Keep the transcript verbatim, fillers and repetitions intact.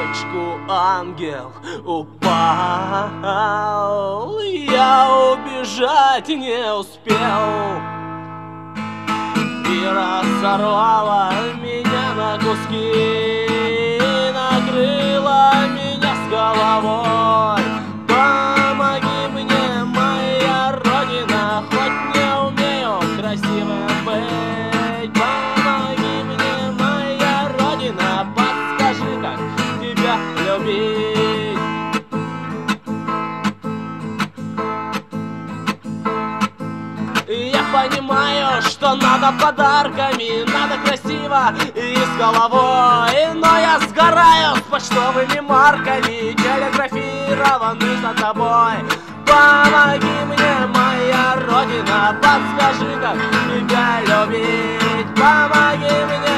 форточку ангел упал, я убежать не успел, и разорвала меня на куски, накрыла меня с головой. Помоги мне, моя родина, хоть не умею красивым быть. Помоги мне, моя родина, подскажи, как тебя любить. Я понимаю, что надо подарками, надо красиво и с головой, но я сгораю с почтовыми марками, телеграфированы за тобой. Помоги мне, моя родина, подскажи, как тебя любить. Помоги мне,